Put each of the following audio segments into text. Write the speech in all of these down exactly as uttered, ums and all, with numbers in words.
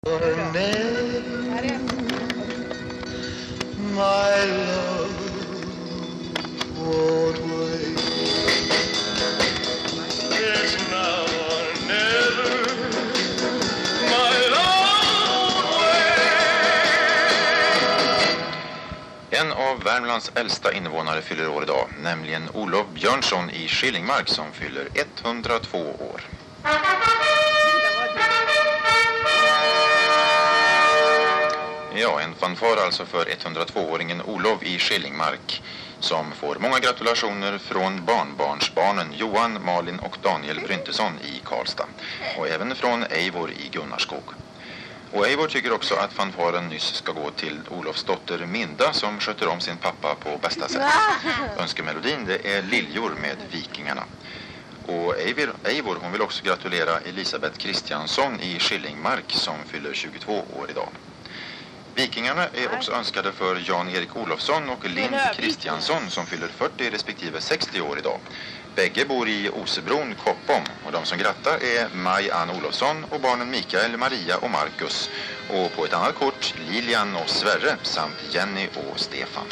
My love won't wait. It's now or never. My love wait. En av Värmlands äldsta invånare fyller år idag, nämligen Olof Björnsson i Skillingmark som fyller etthundratvå år. Ja, en fanfar alltså för etthundratvååringen Olof i Skillingmark som får många gratulationer från barnbarnsbarnen Johan, Malin och Daniel Bryntesson i Karlstad och även från Eivor i Gunnarskog. Och Eivor tycker också att fanfaren nyss ska gå till Olofs dotter Minda som sköter om sin pappa på bästa sätt. Önskemelodin det är Liljor med Vikingarna. Och Eivor, Eivor hon vill också gratulera Elisabeth Kristiansson i Skillingmark som fyller tjugotvå år idag. Vikingarna är också önskade för Jan-Erik Olofsson och Lind Kristiansson som fyller fyrtio respektive sextio år idag. Bägge bor i Osebron, Koppom och de som grattar är Maj-Ann Olofsson och barnen Mikael, Maria och Marcus. Och på ett annat kort Lilian och Sverre samt Jenny och Stefan.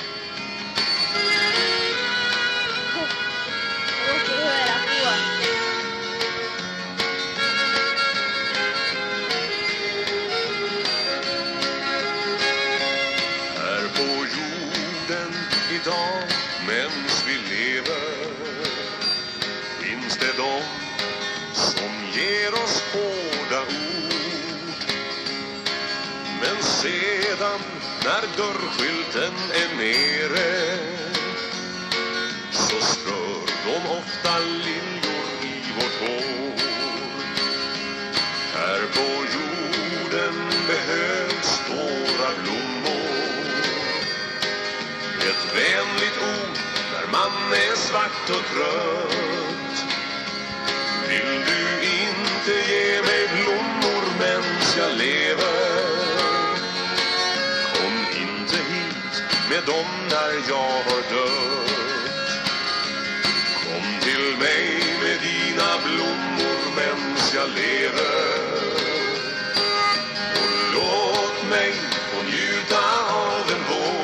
Idag, mens vi lever, finns det de som ger oss hårda ord. Men sedan, när dörrskylten är nere, så strör de ofta liljor i vårt hår. Här på jorden behövs våra blommor. Ett vänligt ord när man är svart och trött. Vill du inte ge mig blommor mens jag lever? Kom inte hit med dem när jag har dött. Kom till mig med dina blommor mens jag lever. Och låt mig få njuta av en vår.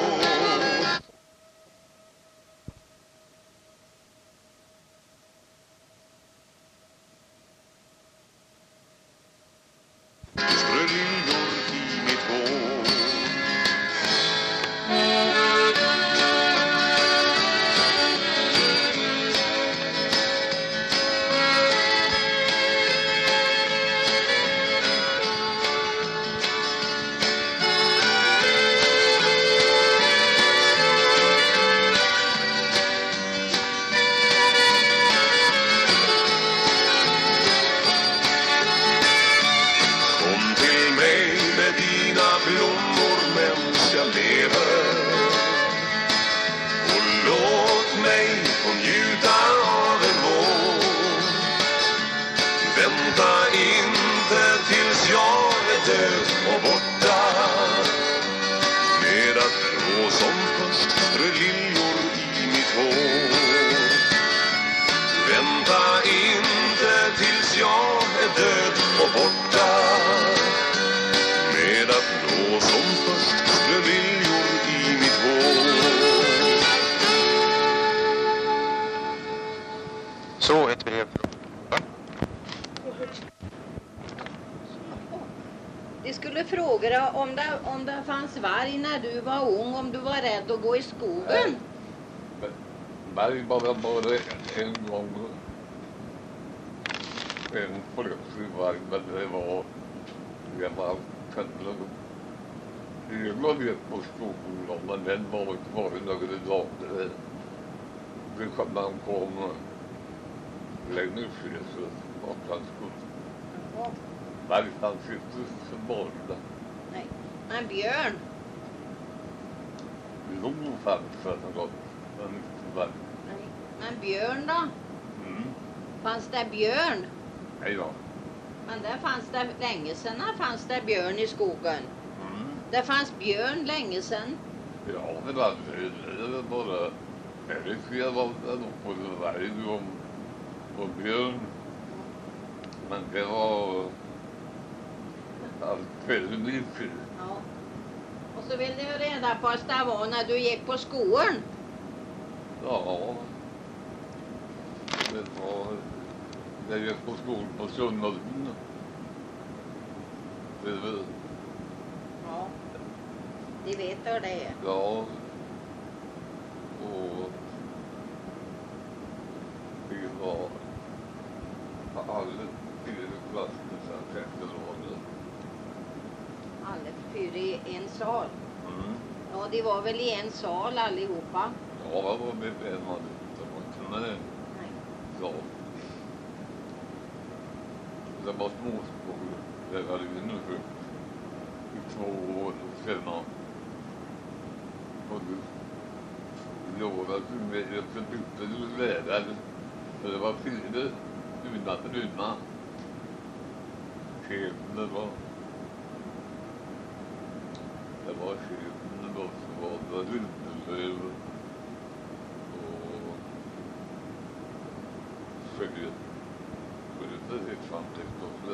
Så ett brev. De skulle fråga dig om det, om det fanns varg när du var ung, om du var rädd att gå i skogen. Varg bara bara en gång. En plötslig varg, men det var det var tänkte jag var det på skogen, men den var inte varit några dagar. Det kan man komma längre fram och han skulle. Varg fanns inte så borta. Nej, men björn. Låg fanns det något, men inte varg. Nej, men björn då? Mm. Fanns det björn? Nej då. Men där fanns det länge sedan fanns det björn i skogen. Mm. Det fanns björn länge sedan. Ja, det var det var bara det skulle vara något på det varje om och björn. Men det var allt före min fru. Ja. Och så vill du reda på att det var när du gick på skolan. Ja. Det var... Jag gick på skolan på Sunnolden. Det var... Ja. De vet hur det är. Ja. Och... Vi var... Alla fyra klasser sen sjätte raden. Alla fyra i en sal. Mm. Ja, de var väl i en sal allihopa. Ja, vad var med vem hade det? Det var inte med. Nej. Ja. Det var småskolor. Det var ju nu för i två år sedan. Och du lovade du med att du bytte du lärare. Så det var fyra unna bruna. Chefen det var. Det var chefen då som var det Rundelöv. Och följet. Följet det samtidigt också.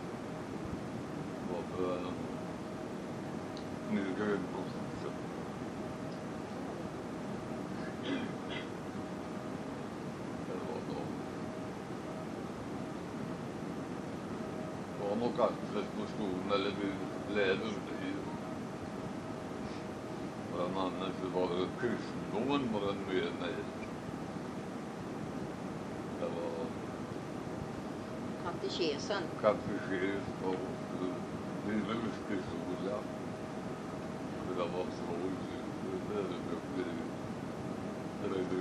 Det var det nu grönbosten. Det var då. Det var nog alldeles på skolan eller vi lärde det. Bland annat så var det kristendomen var den med mig. Det var Katekesen. katekes och livshistoria. Det var så det det det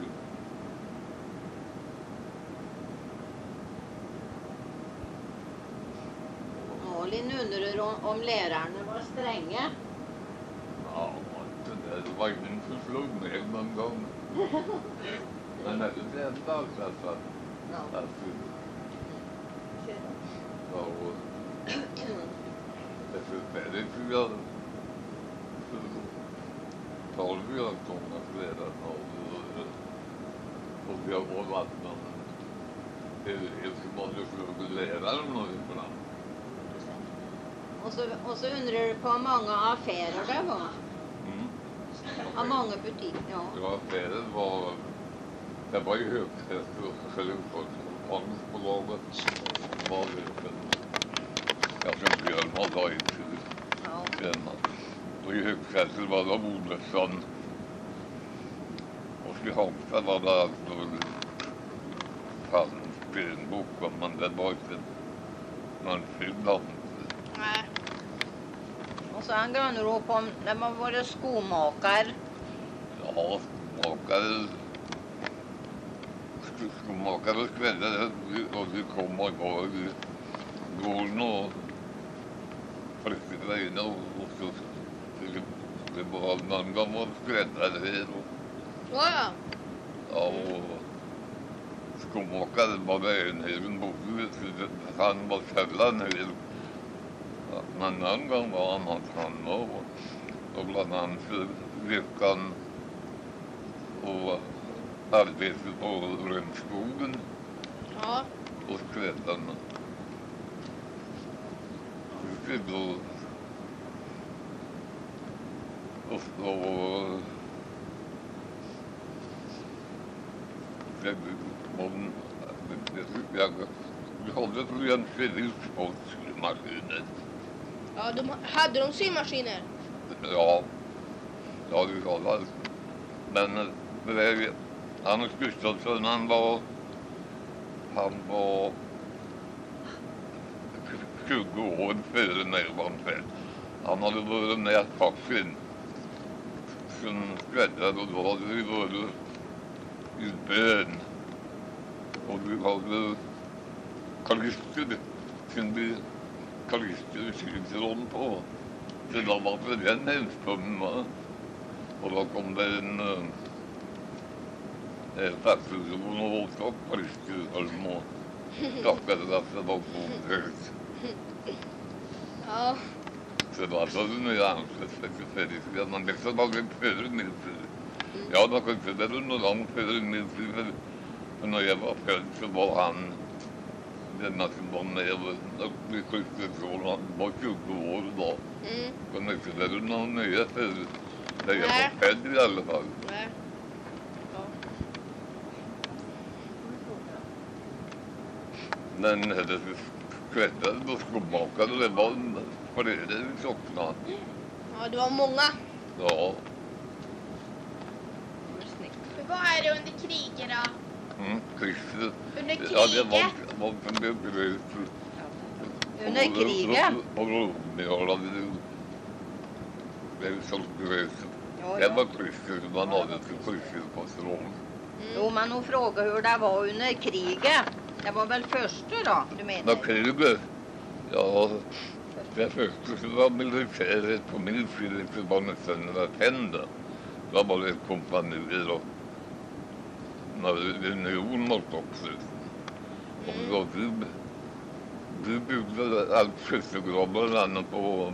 Malin undrar om, om lärarna var stränga. ja, det där var ingen som slog mig någon gång. Men det är det enda alltså. Ja. Alltså, ja, och det är förfärligt hur jag tolv jag kom att lära mig och jag var vattnan. Det är som om jag skulle lära dem något ibland. Och så, och så undrar du på hur många affärer det var. Mm. Hur många butiker, ja. Ja, affären var... Det var ju högfest och Självfaldsbolaget var det. Jag som Björn var dag i Ja. och i högfestet var det Olsson. Och i Hagstad var det alltså Palms Björnbok, men det var inte någon fyllda. Nej. Och så han grundar upp om när man var skomakare. Ja, skomakare. Skomakare skvällde och det kom och var i gården och flyttade in och så det var någon gammal skräddare och Ja, ja, och skomakare var det en hel bodde, han var sällan hel. Men någon gång var han hans hand och, och bland annat veckan och arbetet på Rönnskogen ja. och skräddarna. Det då och så det man jag jag hade tror jag en maskiner. Ja, de hade de symaskiner? Ja, ja det var det. Men det är Anders Gustafsson, han var han var tjugo år före Nederlandfält. Han hade varit med facken som skräddade och då hade vi varit i bön. Och vi hade kalister som vi kalister kyrkron på. Så då var det den hemstumma. Och då kom det en en fackförbund och åt kalisterholm och tackade att det var på högt. Ja. Så då hade du nu ansett för det. Man liksom var en före min tid. Ja, då kunde det var nog långt före min tid. För när jag var född så var han denna som var med uppe i sjuttiotvå, han var tjugo år då. Mm. Men inte det är någon nya för det är Nej. på Fed i alla fall. Nej. Ja. Men det skvättade då skomakade, det var för det är det vi saknade. Ja, det var många. Ja. Hur var det under kriget då? Mm, Christer. Under Ja, det var, kriget? var som det blev. Under kriget? På Romeo, det är så gräs. Ja, Det ja. var Christer som man hade till sjukhuspastoron. Jo, man nog fråga hur det var under kriget. Det var väl första då, du När menar? kriget, ja, det första som var militäret på min sida så var nästan några tänder. Då var det ett kompani då. När unionen var också. Och då du, du byggde allt skyttegravar på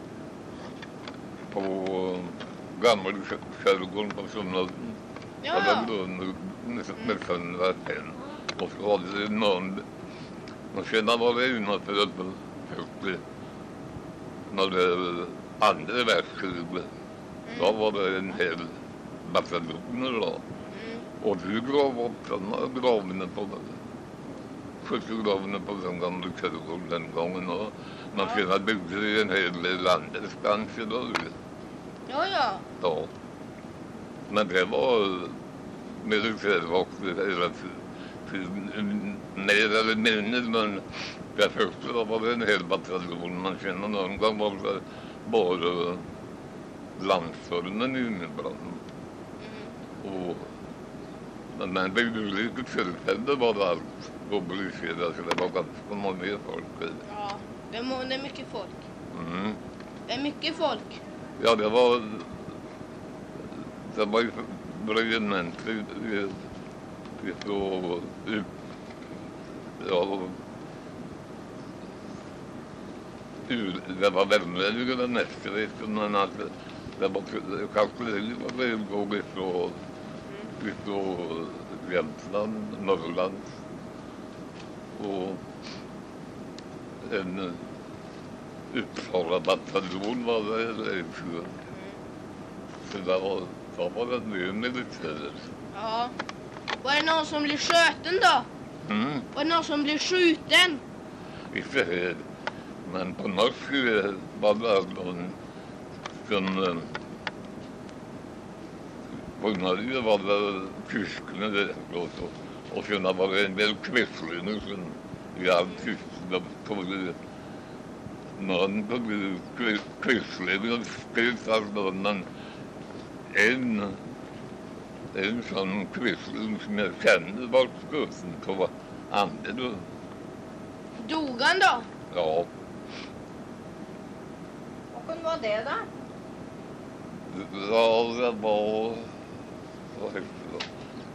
på gamla kärgården på Sundlöden. Ja. Och det var nästan några tänder. Och så hade det någon. Och sedan var det innanför högt när det andra världskriget. Då var det en hel bataljoner då. Och du grav upp den graven på den. Skyttegraven på den gamla kyrkogården den gången. Och man sedan byggde det en hel del andra skanser då. Ja, ja. Ja. Men det var militärvakt hela tiden. Mer eller mindre, men det första var det en hel bataljon. Man känner någon gång var det bara landstormen innebrand. Och men man byggde lite tillfälle var det allt mobiliserat så det var ganska många folk. Ja, det är, må- det är mycket folk. Mm. Det är mycket folk. Ja, det var det var ju regementet ifrån ja ur, det var värmlänningar den nästa men att det var kanske det var väl gå ifrån ifrån Jämtland, Norrland och en Uppsala bataljon var det så det var, då var det nu militär. Ja. Var det någon som blev skjuten då? Mm, Var det någon som blev skjuten? inte här. Men på norsk eh, var det någon som eh, på Norge var det tyskarna där och så. Och sen var det en del kvässlingar som i all tystnad tog det någon tog det kvässlingar och spelade allt någon men en en sån kvässling som jag kände var skjuten på andra då. Dog han då? Ja, Och hur var det då? ja, det var vad heter det?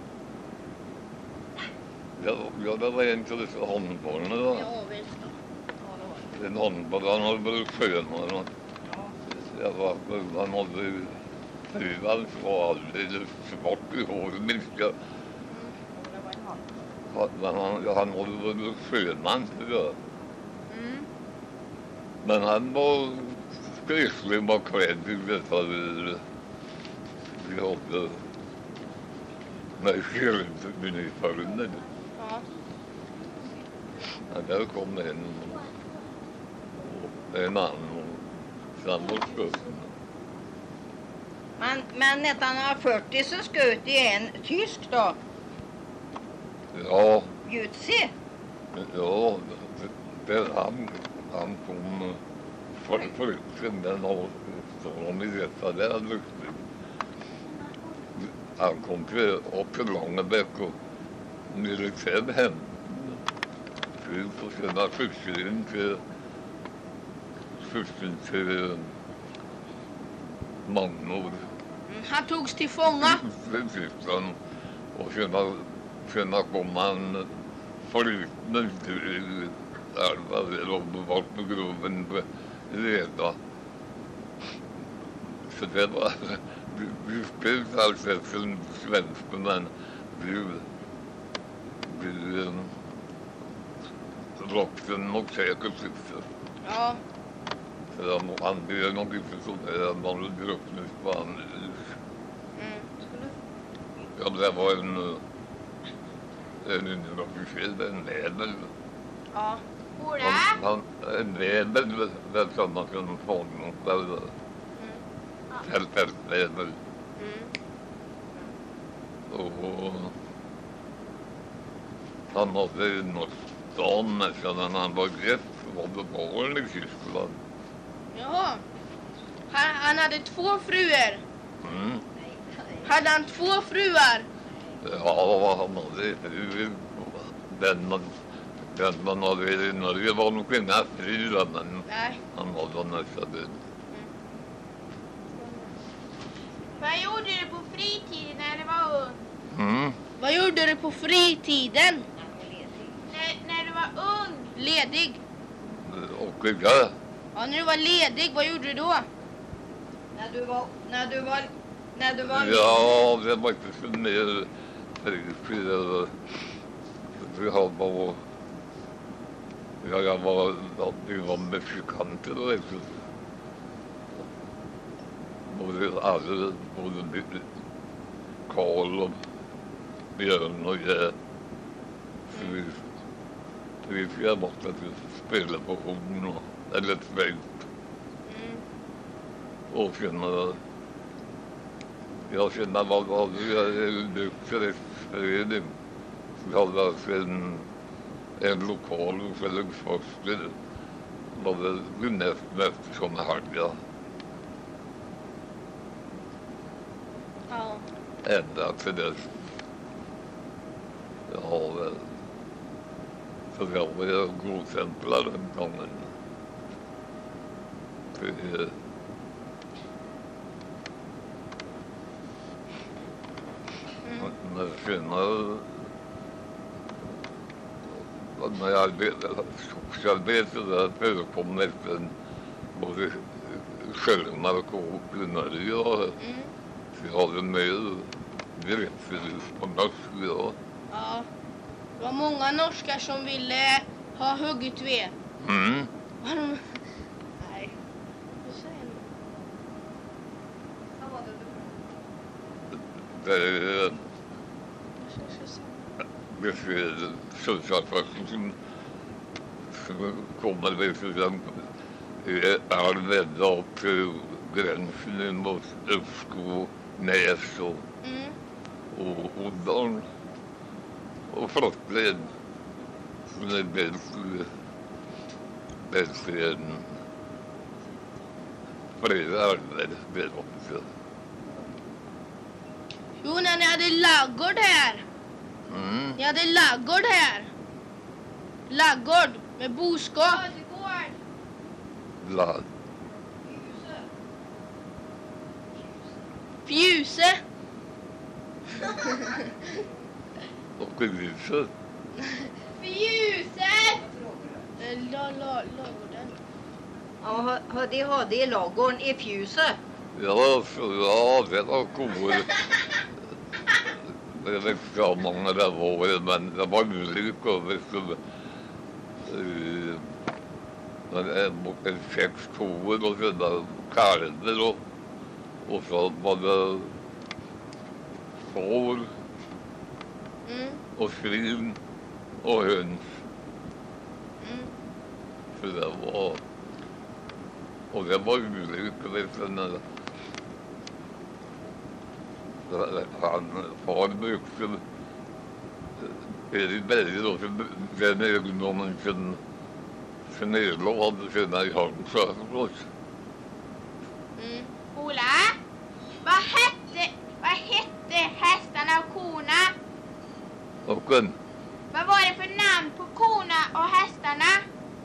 Ja, ja, det var en till dessa handbollarna då. Ja, visst då. Ja, det var det. En handboll, han hade väl skönare. Jag var, han hade ju huvan var alldeles svart i håret, minns jag. Ja, det var en hand. Han, han, han hade väl sjöman, tror jag. Mm. Men han var skräcklig var klädd i detta vi, vi hade med skärmsuniformen. Ja. Ja, där kom en och en annan och sen var skjuten. Men, men nittonhundrafyrtio så sköt de en tysk då, Ja, Jutsi. ja, det, det, han, han kom för förresten den av som i detta där lukten. Han kom till upp till Långebäck och militär hem. Och sedan flyttade in till flyttade till Magnor. Mm. Han togs till fånga. Tyskland. Och sedan, sedan kom han föruten till Alva där och var på gruven på Leda. Så det var, vi, vi spelade alltså efter svenska men vi, vi vuxen och säker syster. Ja. Så han, han blev nog inte så där. Man hade druckit på han. Mm. Ja, det var en... En underofficer, en väder. Ja. Ola? Han, han, en väder, det som man kunde få honom. Mm. Fält, fält, väder. Mm. Och han hade något stan nästan när han var rätt var det barn i Tyskland. Jaha. Han, han hade två fruar. Mm. Hade han två fruar? Ja, han hade den man, den man hade i Norge var nog inga fruar, men Nej. han hade nästan död. Vad gjorde du på fritiden när du var ung? Mm. Vad gjorde du på fritiden? När, när du var ung? Ledig. Och ja, Ja, när du var ledig, vad gjorde du då? När du var, när du var, när du var ja, det var inte så mer fritid. Vi hade bara... Ja, jag var... Vi var musikanter och det. Både alla, både Karl och Björn och jag. Så vi, vi fick bort att vi spelade på horn och, eller tvätt. Mm. Och sen... Jag kände vad var det nykterhetsförening. Vi hade alltså en, en lokal hos Fredriksfors. Det var det näst mest som hade. Ja. Ända till dess. Jag har väl... Så jag var godstämplad den gången. För, Men senare, när jag arbetade, skogsarbete där förekom nästan både Sjömark och Brunari. Mm. Så jag hade med berättelser på norska. Ja. Ja. Det var många norskar som ville ha huggit ved. Mm. Var de... Nej. Vad säger du? Det är Jag ska se. besked Sundsvallsfasten som, som kommer väl för den är ledda upp till gränsen mot Uppskov, Näs och, Mm. och Odalen och Flottled som är bäst bäst flera arbetsbädd också. Jo, när ni hade laggård här. Mm. Ni hade laggård här. Laggård med boskap. Ödegård. Blad. Fjuse. Och huset. Fjuset. Eh, La, la, lagården. Ja, har- har de hade i lagården i Fjuse. Ja, så, ja, det var kor. Jag vet inte hur många det var, men det var musik över så... Uh, en, en sex kor och sådana kalvar och, och så var det får Mm. och svin och höns. Mm. Så det var... Och det var musik över sådana... Han far brukade Erik Berge då, den egendomen som som Edlo hade sina i Halmstad. Mm. Ola. Vad hette, vad hette hästarna och korna? Och en Vad var det för namn på korna och hästarna?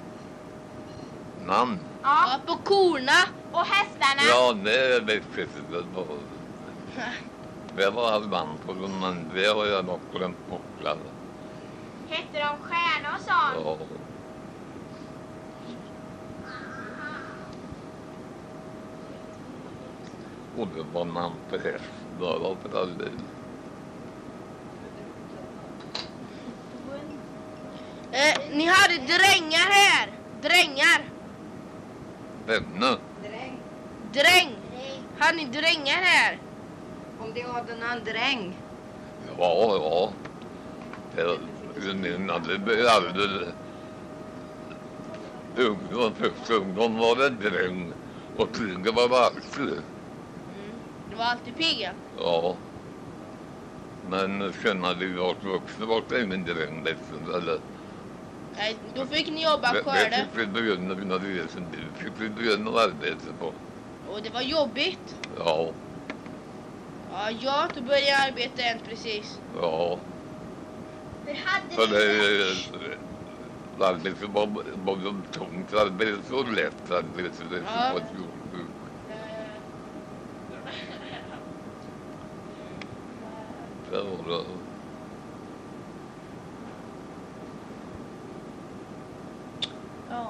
namn. Ja. Ja, på korna. Och hästarna? Ja, det vet jag inte. Det var, det var hans namn på dem, men det har jag nog glömt bort. Hette de Stjärna och sånt? Ja. Och det var namn på hästar och för all del. Eh, ni hade drängar här. Drängar. Vänner. Dräng. Dräng. Har ni drängar här? Om det hade någon dräng. Ja, ja. Jag menade aldrig. Ungdom, första ungdom var det dräng. Och pigga var valse. Mm. Det var alltid pigga. Ja. Men sen hade vi varit vuxna var det ingen dräng liksom. Eller... Nej, då fick ni jobba Det skörde. fick vi begynna vid när vi resen till. Fick vi begynna arbeta på. Och det var jobbigt. Ja, Ja, jag har inte börjat arbeta än precis. ja. Hur hade För det ni är arbete var både tungt arbete och lätt arbete. Det Ja. var ett jordbruk. Det var det. Ja.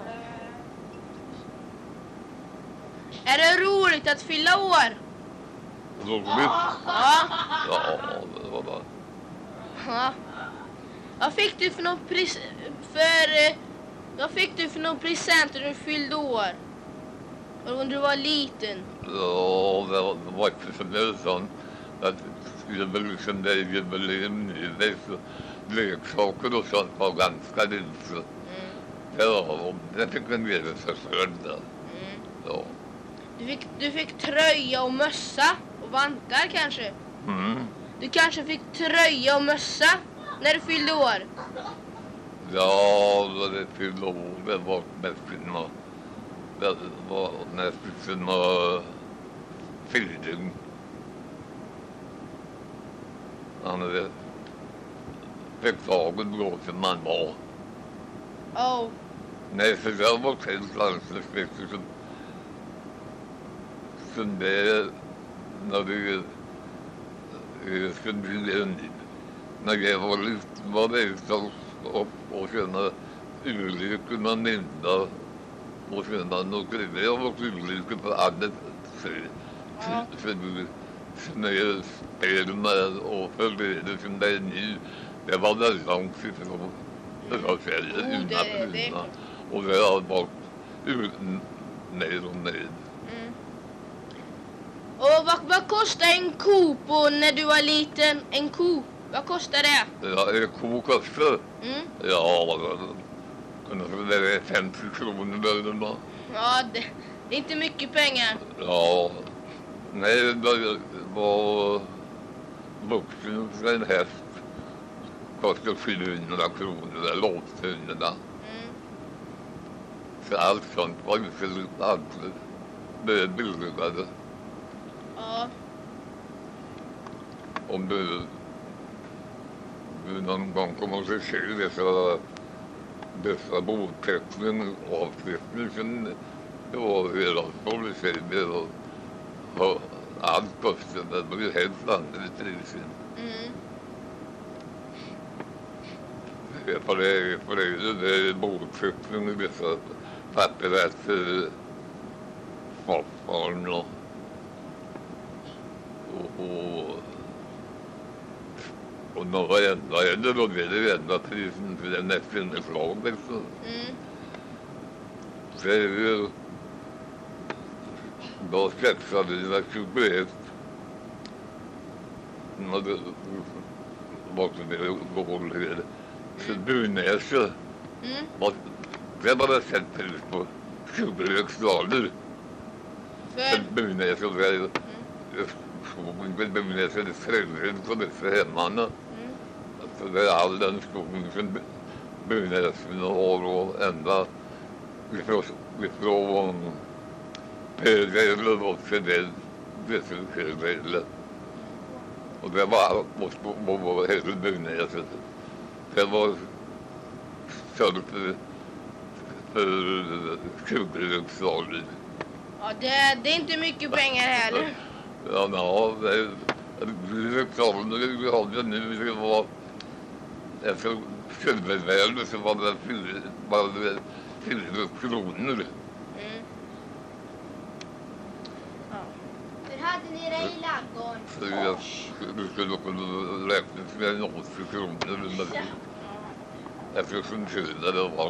Är det roligt att fylla år? Roligt. Ja. Ja, det var det. Ja. Vad fick du för någon pris för eh, vad fick du för någon present när du fyllde år? När du var liten? Ja, det var, det var inte så det sånt. Att det var liksom det jubileum nu. Det är så leksaker och sånt var ganska lite. Mm. Ja, det fick en del förstörd där. Mm. Ja. Du fick du fick tröja och mössa och vantar kanske. Mm. Du kanske fick tröja och mössa när du fyllde år. Ja, det fyllde år. Det var mest fina. Det var mest fina feeling. Han hade fick taget bra som man var. Oh. Nej, för jag var helt landsläppsväxt som, som det när du skulle bli en när jag var lite var det så upp och känna olyckor man minda och känna något det jag var olyckor på annat sätt för du när jag spelade med och förberedde som det är nu det var det långt ifrån det var fel Oh, det- innan det- innan och det har varit ut ner och ner. Mm. Och vad, vad kostar en ko på när du var liten? En ko? Vad kostar det? Ja, är kokostar? Mm. Ja, det är femtio kronor eller något. Ja, det, det är inte mycket pengar. Ja, nej, det var vuxen för en häst. Kostade fyrahundra kronor eller åttahundra. Mm. Så allt sånt var inte allt. Det är billigare. Ja. Om du, du någon gång kommer att se dessa, dessa bouppteckning och avteckning som det var hela polisen och, och allt kostade, det blir helt annat priser. Mm. För det, för det, det är bouppteckning i vissa papper att farfarn och, och, och och några enda eller då blir det enda prisen för den efter slag liksom. Mm. Så är det ju då sketsade det tjugoett när det var det går det så Bunäsö Mm. och det var det sett pris på tjugo dollar För, Bunäsö det är skogen Bunäsö det frälsen på det hemmarna. mm. Så det är all den skogen som Bunäsen har och ända ifrån, ifrån Pögävle och till det Västerpögävle. Och det var på vår hela Bunäsen. Det var större för, för tjugo-dollar. Ja, det, det är inte mycket pengar heller. Ja, ja, det blir reklam. Vi hade nu, det var efter silvervärde så var det fyra, var det fyra kronor. Mm. Hur hade ni det i ladugården? Så jag, du skulle kunna räkna med en åttio kronor. Men Eftersom skillnader det var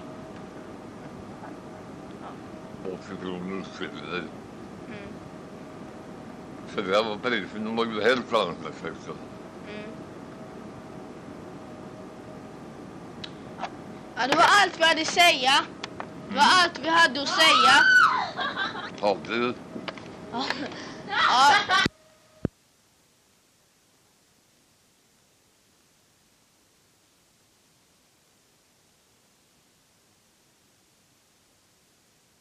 åttio kronor skillnader. Mm. Så det var prisen var ju helt annorlunda. Mm. Ja, det var allt vi hade att säga. Det var allt vi hade att säga. Hade du? Ja. Ja.